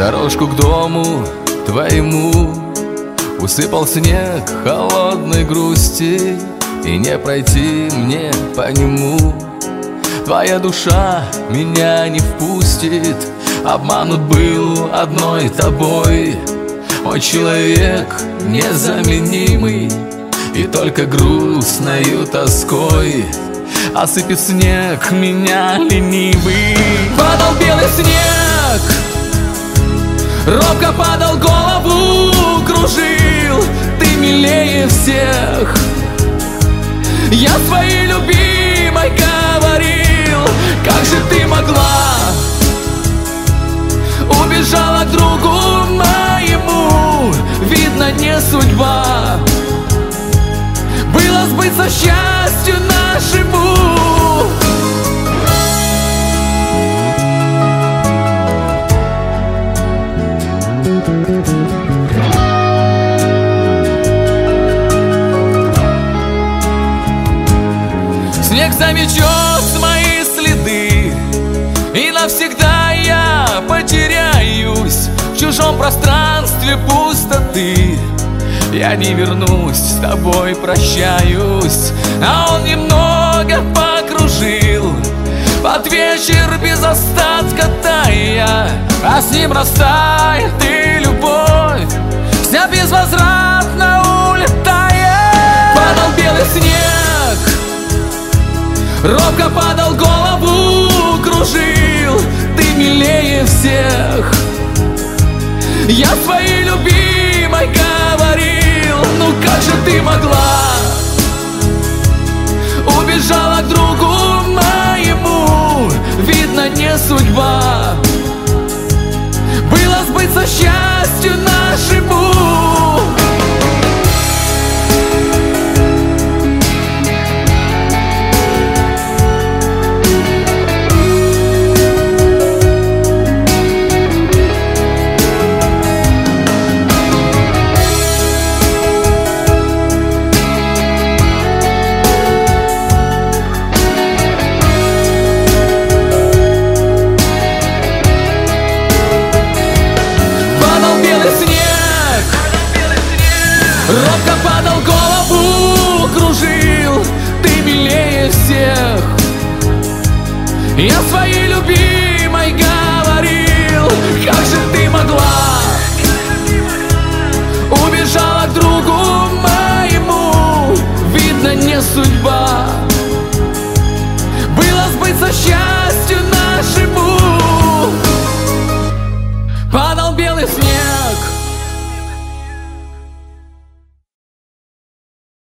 Дорожку к дому твоему усыпал снег холодной грусти, и не пройти мне по нему. Твоя душа меня не впустит, обманут был одной тобой. Мой человек незаменимый, и только грустною тоской осыпет снег меня ленивый. Падал белый снег, робко падал, голову кружил. Ты милее всех, я своей любимой говорил. Как же ты могла, убежала к другу моему. Видно, не судьба было сбыться счастью нашему. Снег заметет мои следы, и навсегда я потеряюсь в чужом пространстве пустоты. Я не вернусь, с тобой прощаюсь. А он немного покружил под вечер без остатка тая, а с ним растает и любовь вся безвозвратно улетает. Падал белый снег, робко падал, голову кружил. Ты милее всех, я своей любимой говорил. Ну как же ты могла, убежала к другу моему. Видно, не судьба было сбыться счастью нашему. Робко падал, голову кружил. Ты милее всех, я своей любимой говорил. Как же ты могла, убежала к другу моему. Видно, не судьба